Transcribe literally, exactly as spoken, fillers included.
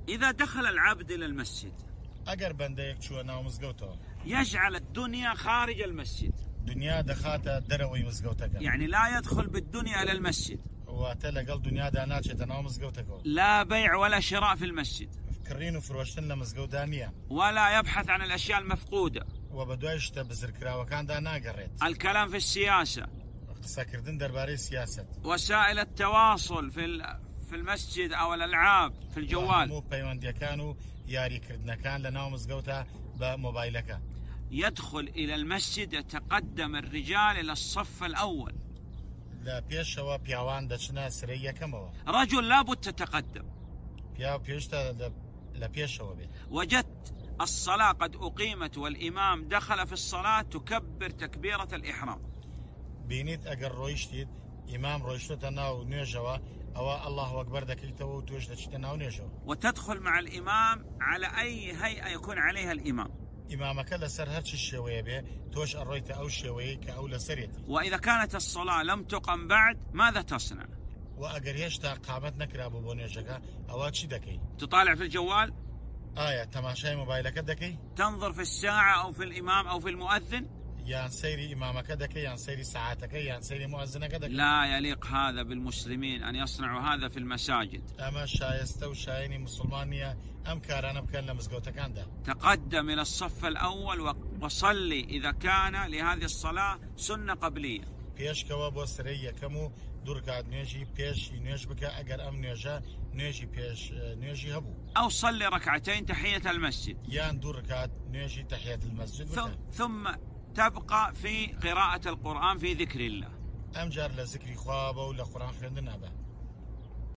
إذا دخل العبد إلى المسجد اگر بندەیەک چووە ناو مزگەوتەوە يجعل الدنيا خارج المسجد، دنیا دەخاتە دەرەوەی مزگەوتەکە، يعني لا يدخل بالدنيا إلى المسجد، واتە لەگەڵ دنیادا ناچێتە ناو مزگەوتەکەەوە، لا بيع ولا شراء في المسجد، کڕین و فرۆشتن لە مزگەوتدا نییە، ولا يبحث عن الأشياء المفقودة، و بە دوای شتە بزرکراوەکاندا ناگەڕێت، الكلام في السياسة، قسەکردن دەربارەی سیاست، وسائل التواصل في في المسجد أو الألعاب في الجوال، هەموو پەیوەندیەکان و یاریکردنەکان لە ناو مزگەوتە بە مۆبایلەکە. يدخل إلى المسجد يتقدم الرجال إلى الصف الأول، لە پێشەوە پیاوان دەچنە سرەی یەکەمەوە، رجل لابد تتقدم، پیا پێشتە لە پێشەوە بێت. وجدت الصلاة قد أقيمت والإمام دخل في الصلاة تكبر تكبيرة الإحرام، بینیت ئەگەر ڕۆیشتیت ئیمام ڕۆیشتۆتە ناو نوێژەوە ئەوە الله ئەکبەر دەکەیتەوە و توێش دەچیتە ناو نوێژەوە، وتدخل مع الإمام على أي هيئة يكون عليها الإمام، ئیمامەکە لەسەر هەرچی شێوەیە بێ تۆش ئەڕۆیتە ئەو شێوەیە کە ئەو لەسەرێتی. وإذا كانت الصلاة لم تقم بعد ماذا تصنع؟ و ئەگەر هێشتا قامەت نەکرابوو بۆ نوێژەکە ئەوە چی دەکەی؟ تطالع في الجوال؟ ئایا تەماشای مۆبایلەکە دەکەی؟ تنظر في الساعة أو في الإمام أو في المؤذن؟ یان سەیری ئیمامەکە دەکەی یان سەیری سەعاتەکە یان سەیری مؤەزنەکە دەکەی؟ لا يليق هذا بالمسلمين أن يصنعوا هذا في المساجد. ئەمە شایستە و شایانی مسلمان نییە ئەم کارانە بکەن لە مزگەوتەکاندا. تقدم إلى الصف الأول وصلي إذا كان لهذه الصلاة سنة قبلية. پێشکەوە بۆ سرەی یەکەم و دوورکات نوێژی پێشی نوێژ بکە ئەگەر ئەم نوێژە نوێژی پێش نوێژی هەبوو. أو صلي ركعتين تحية المسجد. یان دوو ڕکات نوێژی تەحیەت المەسجد بکە. ثم تبقى في قراءة القرآن في ذكر الله. ئەم جار لە ذکری خوا بە و لە قورئان خوێندن نابە.